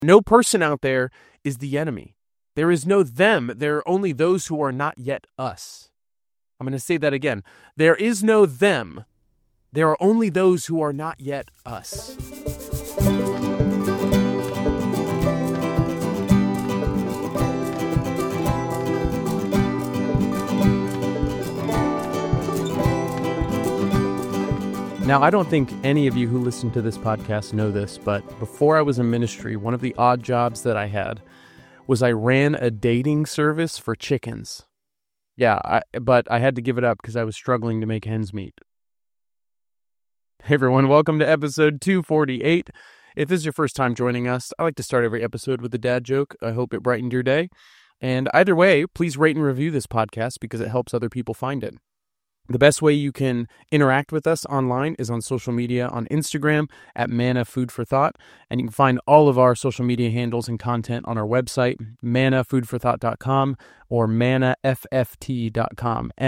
No person out there is the enemy. There is no them. There are only those who are not yet us. I'm going to say that again. There is no them. There are only those who are not yet us. Now, I don't think any of you who listen to this podcast know this, but before I was in ministry, one of the odd jobs that I had was I ran a dating service for chickens. But I had to give it up because I was struggling to make ends meet. Hey everyone, welcome to episode 248. If this is your first time joining us, I like to start every episode with a dad joke. I hope it brightened your day. And either way, please rate and review this podcast because it helps other people find it. The best way you can interact with us online is on social media on Instagram at Manna Food for Thought. And you can find all of our social media handles and content on our website, mannafoodforthought.com or mannafft.com,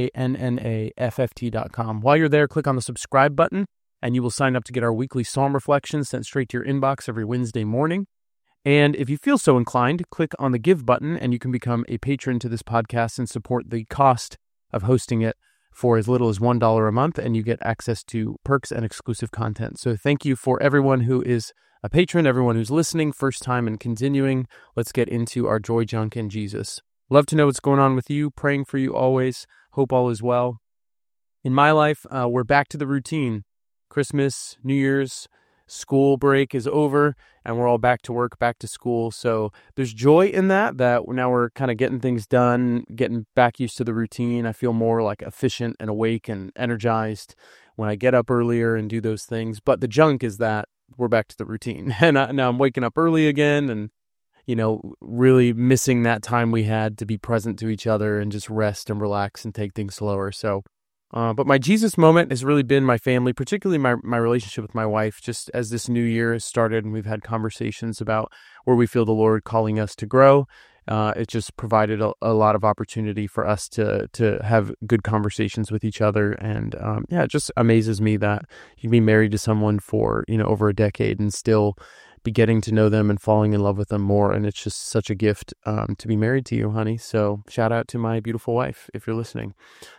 MANNAFFT.com. While you're there, click on the subscribe button and you will sign up to get our weekly Psalm reflections sent straight to your inbox every Wednesday morning. And if you feel so inclined, click on the give button and you can become a patron to this podcast and support the cost of hosting it for as little as $1 a month, and you get access to perks and exclusive content. So thank you for everyone who is a patron, everyone who's listening, first time and continuing. Let's get into our joy junk in Jesus. Love to know what's going on with you, praying for you always. Hope all is well. In my life, we're back to the routine. Christmas, New Year's, school break is over, and we're all back to work, back to school. So there's joy in that now we're kind of getting things done, getting back used to the routine. I feel more like efficient and awake and energized when I get up earlier and do those things. But the junk is that we're back to the routine. And now I'm waking up early again and, really missing that time we had to be present to each other and just rest and relax and take things slower. So but my Jesus moment has really been my family, particularly my relationship with my wife, just as this new year has started and we've had conversations about where we feel the Lord calling us to grow. It just provided a lot of opportunity for us to have good conversations with each other. And it just amazes me that you can be married to someone for, over a decade and still be getting to know them and falling in love with them more. And it's just such a gift to be married to you, honey. So shout out to my beautiful wife if you're listening.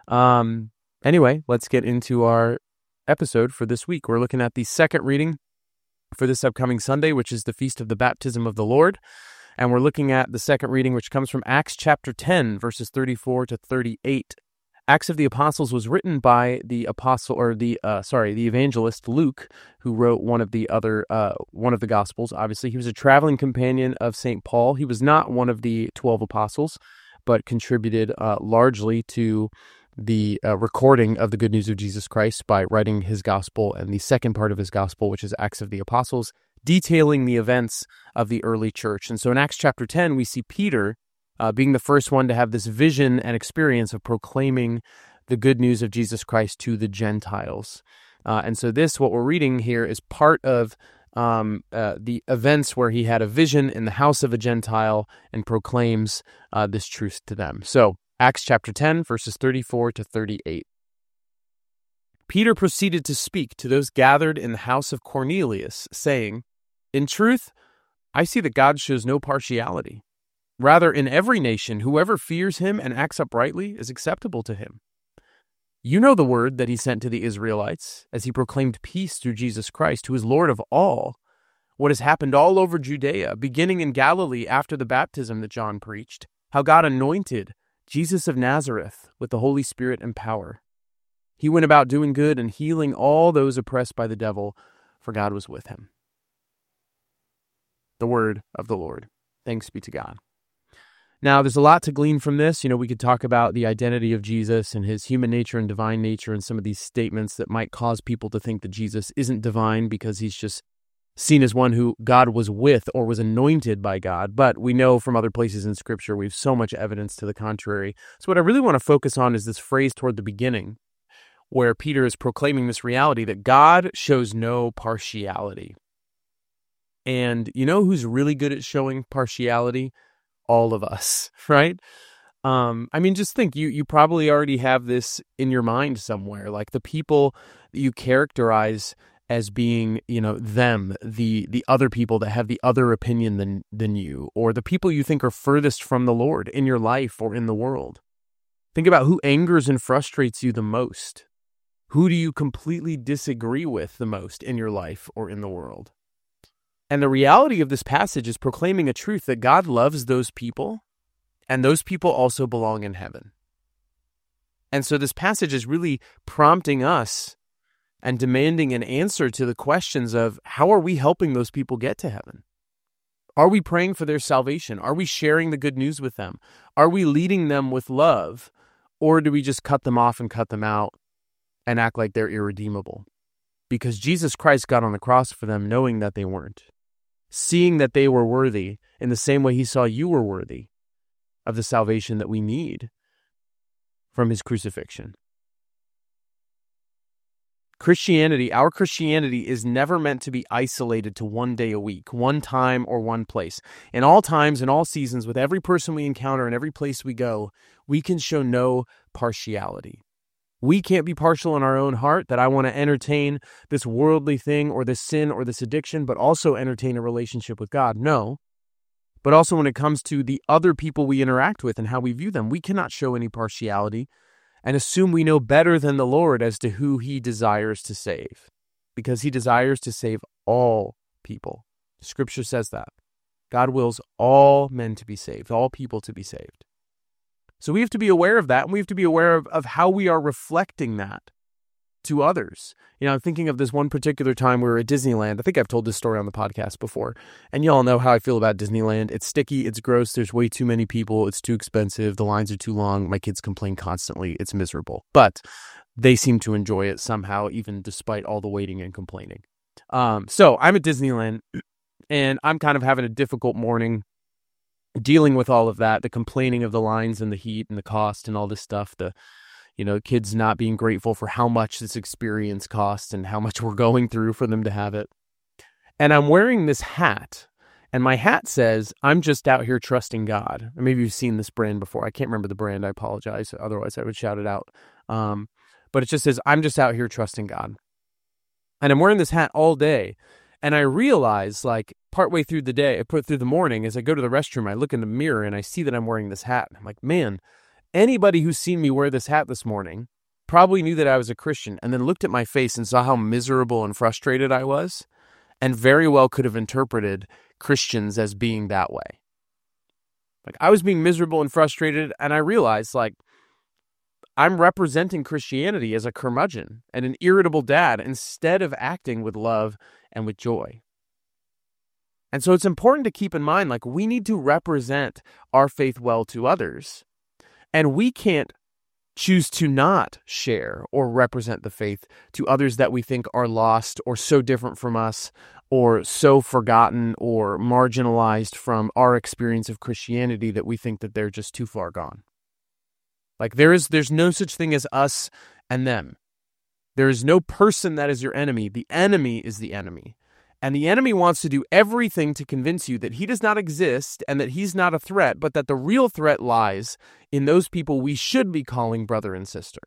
Anyway, let's get into our episode for this week. We're looking at the second reading for this upcoming Sunday, which is the Feast of the Baptism of the Lord. And we're looking at the second reading, which comes from Acts chapter 10, verses 34 to 38. Acts of the Apostles was written by the evangelist Luke, who wrote one of the Gospels. Obviously, he was a traveling companion of St. Paul. He was not one of the 12 apostles, but contributed largely to the recording of the good news of Jesus Christ by writing his gospel and the second part of his gospel, which is Acts of the Apostles, detailing the events of the early church. And so in Acts chapter 10, we see Peter being the first one to have this vision and experience of proclaiming the good news of Jesus Christ to the Gentiles. And so what we're reading here is part of the events where he had a vision in the house of a Gentile and proclaims this truth to them. So Acts chapter 10, verses 34 to 38. Peter proceeded to speak to those gathered in the house of Cornelius, saying, "In truth, I see that God shows no partiality. Rather, in every nation, whoever fears him and acts uprightly is acceptable to him. You know the word that he sent to the Israelites, as he proclaimed peace through Jesus Christ, who is Lord of all. What has happened all over Judea, beginning in Galilee after the baptism that John preached, how God anointed Jesus of Nazareth with the Holy Spirit and power. He went about doing good and healing all those oppressed by the devil, for God was with him." The word of the Lord. Thanks be to God. Now, there's a lot to glean from this. We could talk about the identity of Jesus and his human nature and divine nature and some of these statements that might cause people to think that Jesus isn't divine because he's just seen as one who God was with or was anointed by God. But we know from other places in Scripture, we have so much evidence to the contrary. So what I really want to focus on is this phrase toward the beginning, where Peter is proclaiming this reality that God shows no partiality. And you know who's really good at showing partiality? All of us, right? Just think, you probably already have this in your mind somewhere, like the people that you characterize as being, them, the other people that have the other opinion than you, or the people you think are furthest from the Lord in your life or in the world. Think about who angers and frustrates you the most. Who do you completely disagree with the most in your life or in the world? And the reality of this passage is proclaiming a truth that God loves those people, and those people also belong in heaven. And so this passage is really prompting us and demanding an answer to the questions of, how are we helping those people get to heaven? Are we praying for their salvation? Are we sharing the good news with them? Are we leading them with love? Or do we just cut them off and cut them out and act like they're irredeemable? Because Jesus Christ got on the cross for them knowing that they weren't, seeing that they were worthy in the same way he saw you were worthy of the salvation that we need from his crucifixion. Our Christianity is never meant to be isolated to one day a week, one time or one place. In all times, in all seasons, with every person we encounter and every place we go, we can show no partiality. We can't be partial in our own heart that I want to entertain this worldly thing or this sin or this addiction, but also entertain a relationship with God. No. But also when it comes to the other people we interact with and how we view them, we cannot show any partiality and assume we know better than the Lord as to who he desires to save, because he desires to save all people. Scripture says that. God wills all men to be saved, all people to be saved. So we have to be aware of that, and we have to be aware of how we are reflecting that to others. I'm thinking of this one particular time we were at Disneyland. I think I've told this story on the podcast before, and y'all know how I feel about Disneyland. It's sticky, it's gross, there's way too many people, it's too expensive, the lines are too long, my kids complain constantly, it's miserable. But they seem to enjoy it somehow, even despite all the waiting and complaining. So I'm at Disneyland, and I'm kind of having a difficult morning dealing with all of that, the complaining of the lines and the heat and the cost and all this stuff, kids not being grateful for how much this experience costs and how much we're going through for them to have it. And I'm wearing this hat, and my hat says, I'm just out here trusting God. Maybe you've seen this brand before. I can't remember the brand. I apologize. Otherwise, I would shout it out. But it just says, I'm just out here trusting God. And I'm wearing this hat all day. And I realize, partway through the day, through the morning, as I go to the restroom, I look in the mirror and I see that I'm wearing this hat. I'm like, man, anybody who's seen me wear this hat this morning probably knew that I was a Christian and then looked at my face and saw how miserable and frustrated I was, and very well could have interpreted Christians as being that way. I was being miserable and frustrated, and I realized, I'm representing Christianity as a curmudgeon and an irritable dad instead of acting with love and with joy. And so it's important to keep in mind, we need to represent our faith well to others. And we can't choose to not share or represent the faith to others that we think are lost or so different from us or so forgotten or marginalized from our experience of Christianity that we think that they're just too far gone. There's no such thing as us and them. There is no person that is your enemy. The enemy is the enemy. And the enemy wants to do everything to convince you that he does not exist and that he's not a threat, but that the real threat lies in those people we should be calling brother and sister.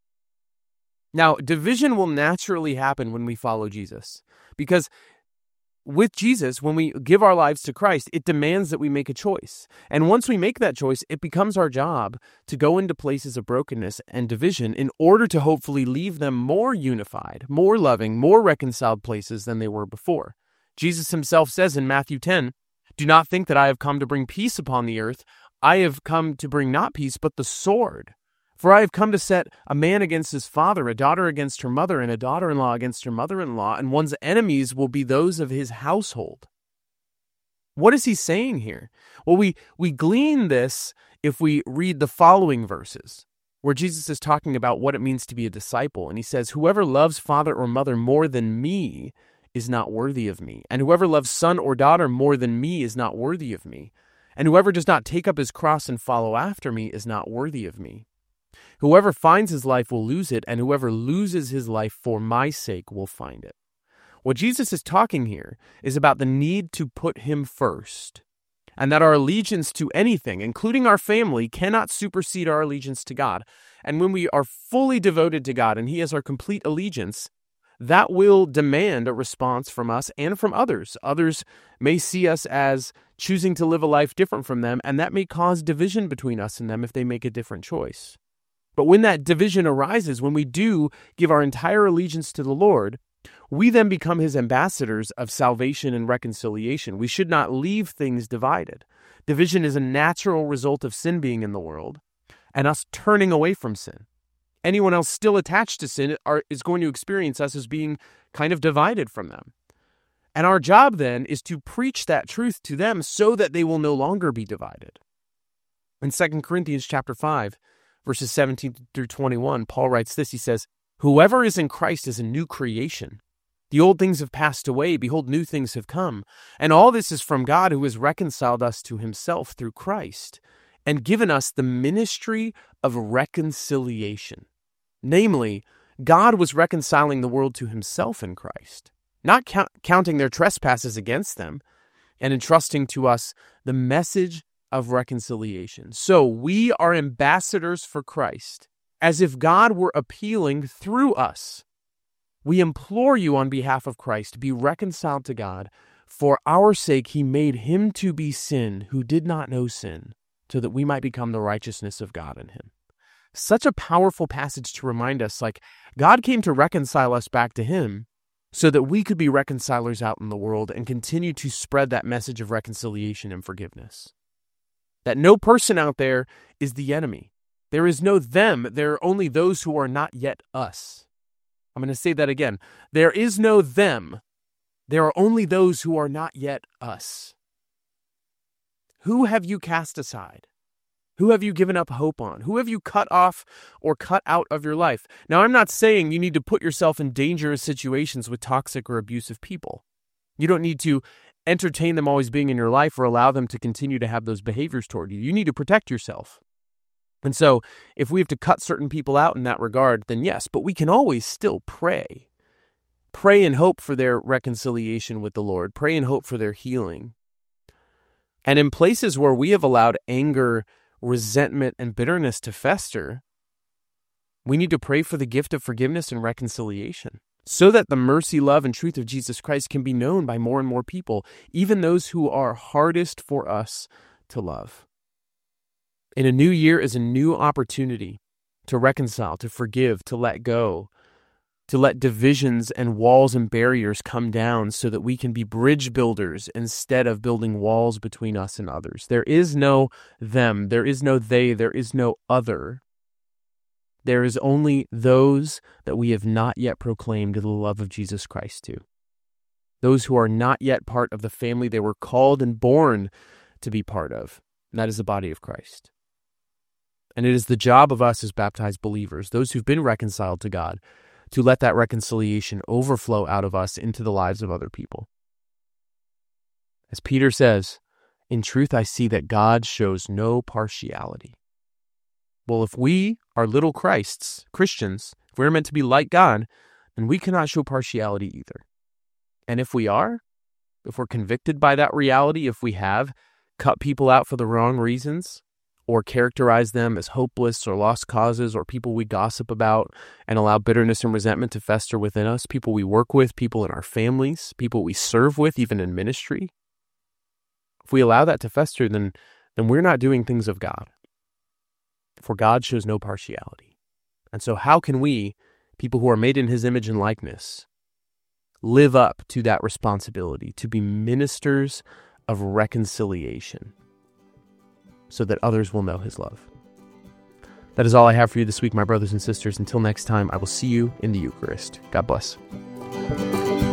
Now, division will naturally happen when we follow Jesus, because with Jesus, when we give our lives to Christ, it demands that we make a choice. And once we make that choice, it becomes our job to go into places of brokenness and division in order to hopefully leave them more unified, more loving, more reconciled places than they were before. Jesus himself says in Matthew 10, "Do not think that I have come to bring peace upon the earth. I have come to bring not peace, but the sword. For I have come to set a man against his father, a daughter against her mother, and a daughter-in-law against her mother-in-law, and one's enemies will be those of his household." What is he saying here? Well, we glean this if we read the following verses, where Jesus is talking about what it means to be a disciple. And he says, "Whoever loves father or mother more than me is not worthy of me. And whoever loves son or daughter more than me is not worthy of me. And whoever does not take up his cross and follow after me is not worthy of me. Whoever finds his life will lose it, and whoever loses his life for my sake will find it." What Jesus is talking here is about the need to put him first, and that our allegiance to anything, including our family, cannot supersede our allegiance to God. And when we are fully devoted to God and he has our complete allegiance, that will demand a response from us and from others. Others may see us as choosing to live a life different from them, and that may cause division between us and them if they make a different choice. But when that division arises, when we do give our entire allegiance to the Lord, we then become his ambassadors of salvation and reconciliation. We should not leave things divided. Division is a natural result of sin being in the world and us turning away from sin. Anyone else still attached to sin is going to experience us as being kind of divided from them. And our job then is to preach that truth to them so that they will no longer be divided. In 2 Corinthians chapter 5, verses 17 through 21, Paul writes this. He says, "Whoever is in Christ is a new creation. The old things have passed away. Behold, new things have come. And all this is from God, who has reconciled us to himself through Christ and given us the ministry of reconciliation." Namely, God was reconciling the world to himself in Christ, not counting their trespasses against them, and entrusting to us the message of reconciliation. So we are ambassadors for Christ, as if God were appealing through us. We implore you on behalf of Christ, be reconciled to God. For our sake he made him to be sin who did not know sin, so that we might become the righteousness of God in him. Such a powerful passage to remind us, God came to reconcile us back to him so that we could be reconcilers out in the world and continue to spread that message of reconciliation and forgiveness. That no person out there is the enemy. There is no them. There are only those who are not yet us. I'm going to say that again. There is no them. There are only those who are not yet us. Who have you cast aside? Who have you given up hope on? Who have you cut off or cut out of your life? Now, I'm not saying you need to put yourself in dangerous situations with toxic or abusive people. You don't need to entertain them always being in your life or allow them to continue to have those behaviors toward you. You need to protect yourself. And so if we have to cut certain people out in that regard, then yes, but we can always still pray. Pray and hope for their reconciliation with the Lord. Pray and hope for their healing. And in places where we have allowed anger, resentment, and bitterness to fester, we need to pray for the gift of forgiveness and reconciliation so that the mercy, love, and truth of Jesus Christ can be known by more and more people, even those who are hardest for us to love. In a new year is a new opportunity to reconcile, to forgive, to let go, to let divisions and walls and barriers come down so that we can be bridge builders instead of building walls between us and others. There is no them, there is no they, there is no other. There is only those that we have not yet proclaimed the love of Jesus Christ to. Those who are not yet part of the family they were called and born to be part of. And that is the body of Christ. And it is the job of us as baptized believers, those who've been reconciled to God, to let that reconciliation overflow out of us into the lives of other people. As Peter says, "In truth I see that God shows no partiality." Well, if we are little Christs, Christians, if we're meant to be like God, then we cannot show partiality either. And if we are, if we're convicted by that reality, if we have cut people out for the wrong reasons, or characterize them as hopeless or lost causes or people we gossip about and allow bitterness and resentment to fester within us, people we work with, people in our families, people we serve with, even in ministry. If we allow that to fester, then we're not doing things of God. For God shows no partiality. And so how can we, people who are made in his image and likeness, live up to that responsibility to be ministers of reconciliation, so that others will know his love? That is all I have for you this week, my brothers and sisters. Until next time, I will see you in the Eucharist. God bless.